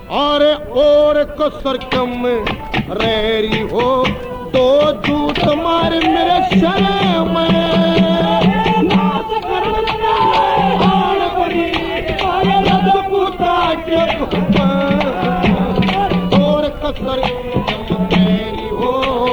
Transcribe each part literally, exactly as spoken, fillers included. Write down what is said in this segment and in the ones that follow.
और और कसर कम रेरी हो तो जूत मार मेरे सर में और कसर कम रेरी हो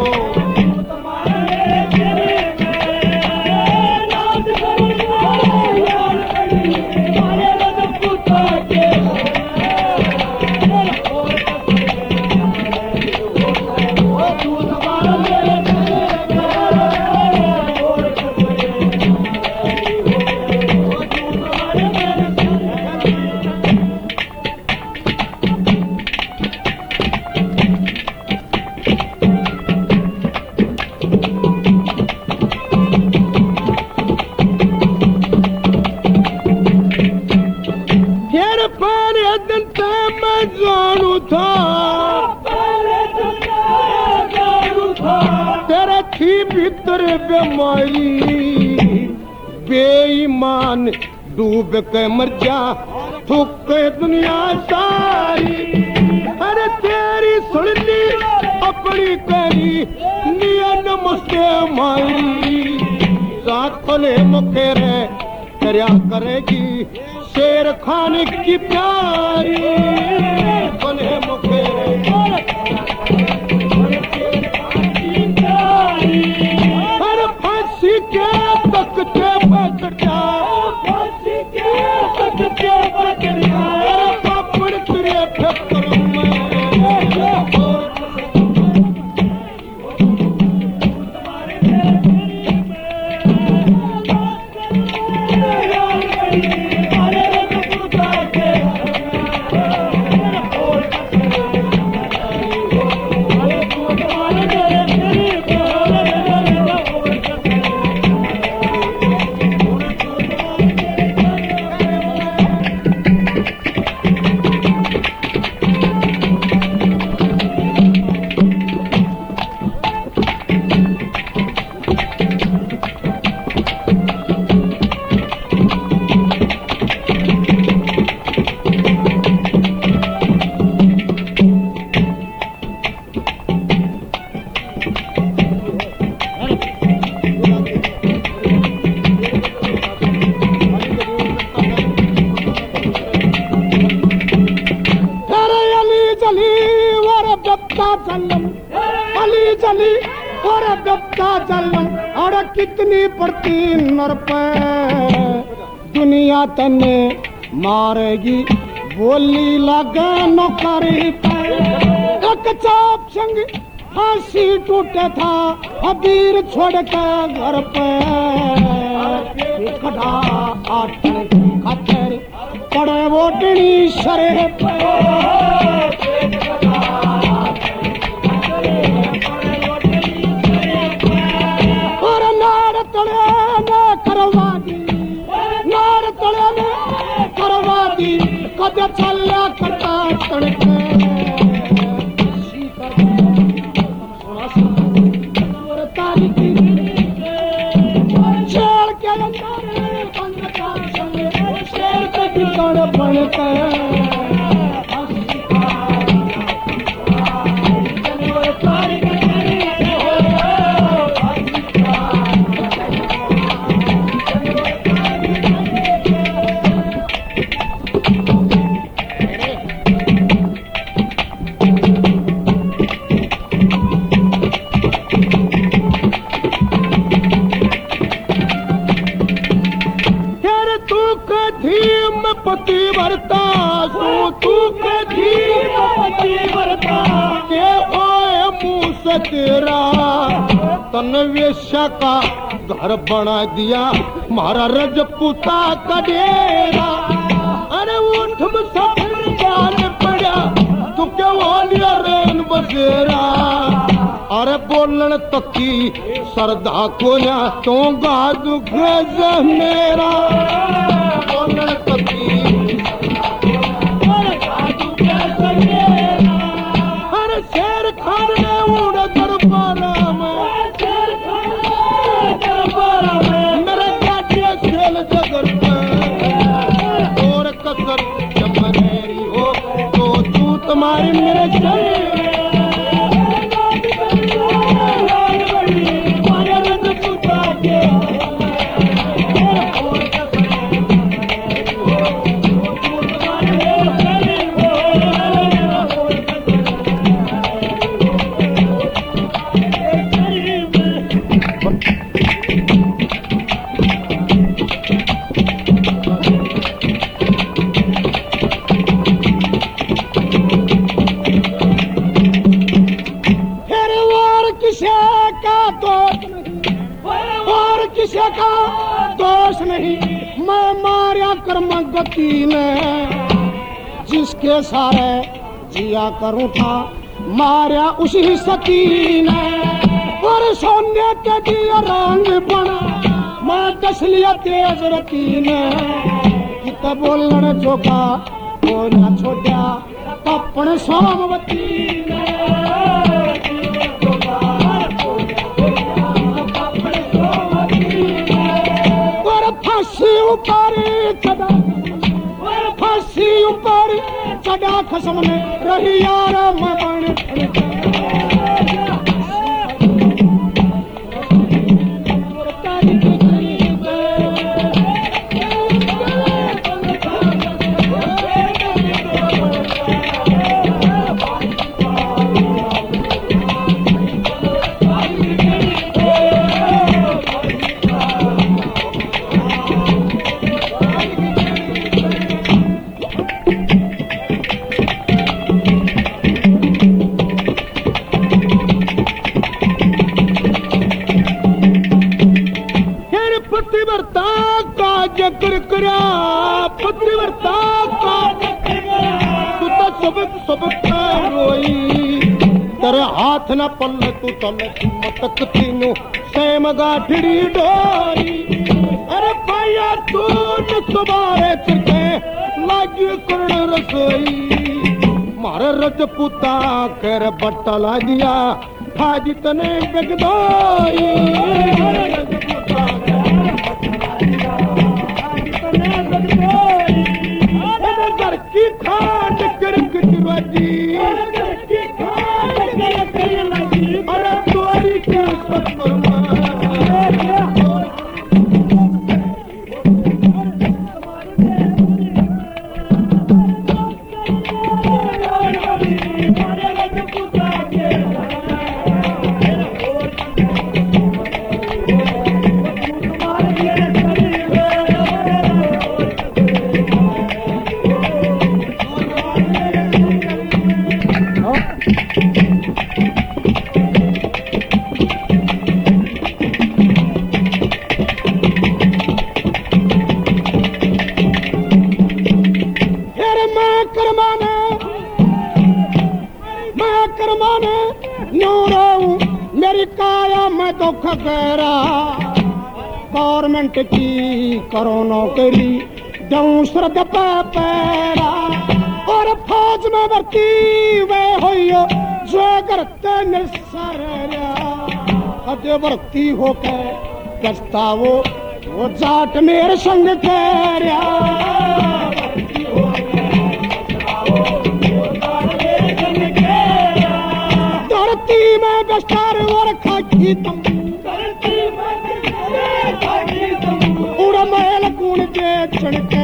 भीतर बीमारी बेईमान डूब के मर जा थूक दुनिया सारी अरे तेरी सुन ली अपनी करी नियन मुझसे मारी साथ फले मुखे रे करया करेगी शेर खान की प्यारी फले मुखे रे तकते पकड़ा के तकते पकड़ा पापड़ तेरे फेंकर अली जली और गप्ता चलन और कितनी पड़ती नर पे दुनिया तने मारेगी बोली लगा नौकरी पे एक चाप संग फांसी टूटे था अबीर छोड़ के घर पे खड़ा आटन खातर पड़े वोटनी शरे पे कद चला करता तड़के तारीखी शेर के अंदर शेर के कितने बनते पति भरता सो तू कभी पति भरता के ओए मुँह से तेरा तन वेश्या का घर बना दिया मारा रजपूता का डेरा अरे उठ में सब जान पड़ा तू क्या वालिया रेन बसेरा अरे बोलन तकी सरदा को ना तो गाद गज मेरा बोलन तकी अरे शेर खान ने उड़ा दरबारा में मेरे काटिया खेल जगर में और कसर जब मेरी हो तो तू तुम्हारी मेरे शरीर का दोष नहीं। मैं मारिया कर्म गति ने जिसके सारे जिया करूं था, मारिया उसी सती ने। और सोने के दिया रंग बना मैं दस लिया तेज रती ने। कित बोलने जोगा वो ना छोड़ा अपने सोमवती ने। फांसी ऊपर चढ़ा फांसी ऊपर चढ़ा खसम ने रही यार मैं जिक्र करा पतिव्रता का तू तो सबक सबक रोई तेरे हाथ न पल्ले तू तले मटक तीनों सेम गाठड़ी डोरी। अरे भैया तू न तुम्हारे चिरके लागी करण रसोई मारे रजपूता कर बट्टा लागिया भाजी तने बेगदोई। घर की खाट कर कटवाजी अरे तोरी के सत्मा गवर्नमेंट की करो नौकरी दऊं श्रद्ध पैरा और फौज में भर्ती वे हो जो करते निस्सरिया कदे भर्ती होके कस्ता वो वो जाट मेरे संग तेरा धरती में गस्तार और खाकी तुम उड़ा महल कूण के चढ़के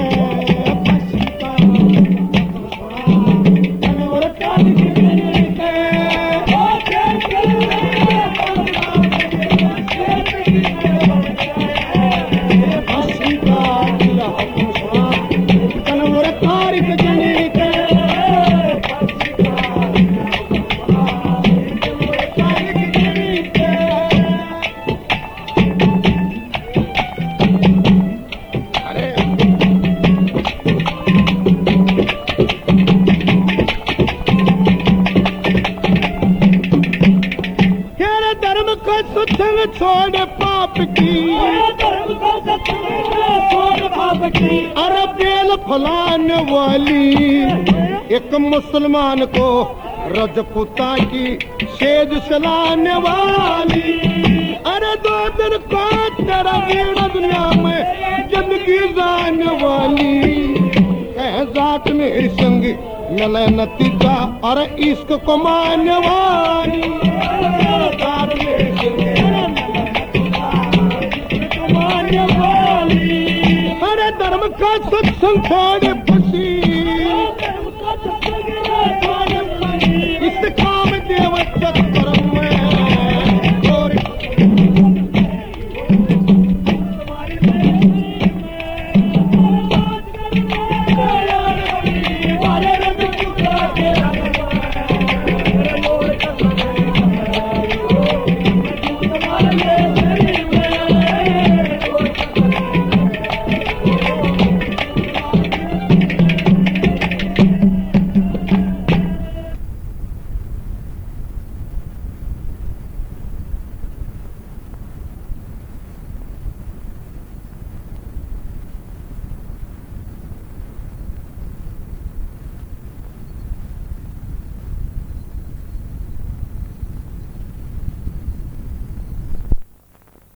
छोड़ पाप की अरे बेल फलाने वाली एक मुसलमान को रजपूता की सेज सलाने वाली। अरे दो दिन को तेरा बेड़ा दुनिया में जिंदगी जाने वाली कह जात मेरी संग मिले नतीजा और इश्क को मानने वाली अरे धर्म का सत्संग छोड़